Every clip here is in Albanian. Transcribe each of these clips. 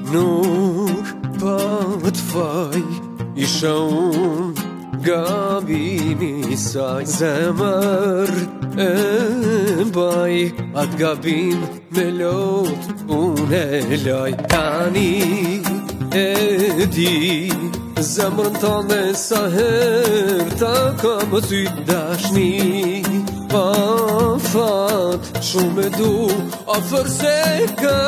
Nuk pa të faj isha unë gabimi saj. Zemër e mbaj atë gabim me lot unë e laj. Tani e di zemrën tane sa her ta kam ty dashni. Pa fat shumë e du afër se ka.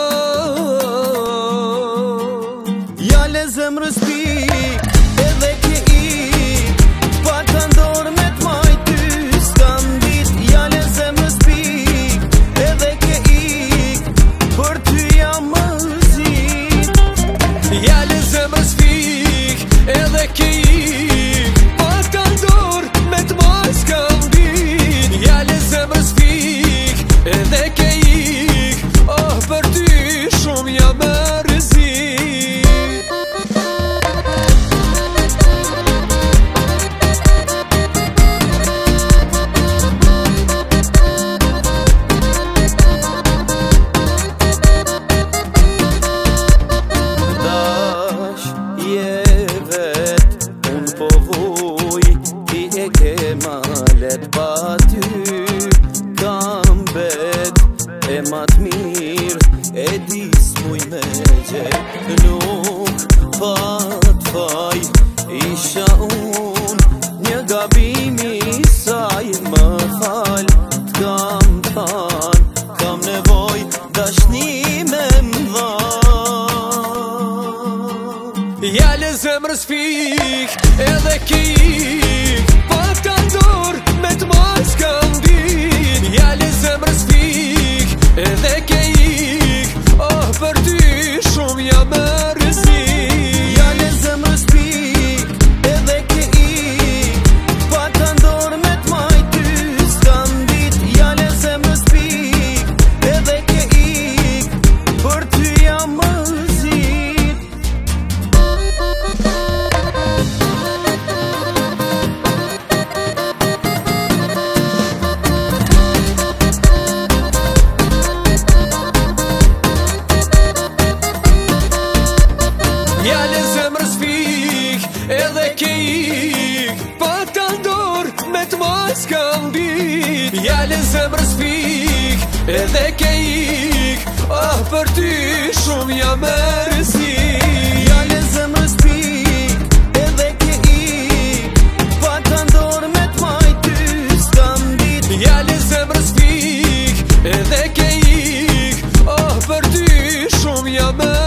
Jale zemrës pik edhe ke ik, pa të ndorë me t'maj ty s'kam dit. Jale zemrës pik edhe ke ik, për ty jam mërzit. Jale zemrës pik edhe ke ik, pa të ndorë me t'maj s'kam dit. Jale zemrës pik edhe ke ik, oh për ty shumë jam mërzit. Malet pa ty kam bet e mat mirë e dis muj me gjek. Nuk pa t'faj isha unë një gabimi saj. Më fal t'kam than, kam nevoj dashni me mdha. Jale zemrës pik edhe ke ik, pa t'ka ndorë me t'maj s'kam dit. Jale zemrës pik edhe ke ik, oh për ty shumë jam mërzit. Jale zemrës pik edhe ke ik, pa t'ka ndorë me t'maj ty s'kam dit. Jale zemrës pik edhe ke ik, për ty jam mërzit. Jale zemrës pik edhe ke ik, pa t'ka ndorë me t'maj s'kam dit. Jale zemrës pik edhe ke ik, oh për ty shumë jam mërzit. Jale zemrës pik edhe ke ik, pa t'ka ndorë me t'maj ty s'kam dit. Jale zemrës pik edhe ke ik, oh për ty shumë jam mërzit.